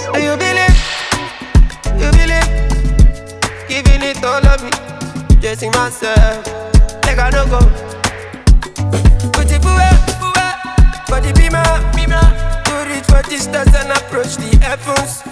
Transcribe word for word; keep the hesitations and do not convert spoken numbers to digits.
And you believe, you believe, giving it all of me, chasing myself, like I no go. Put it away, for the beamer, beamer, to reach for distance and approach the heavens.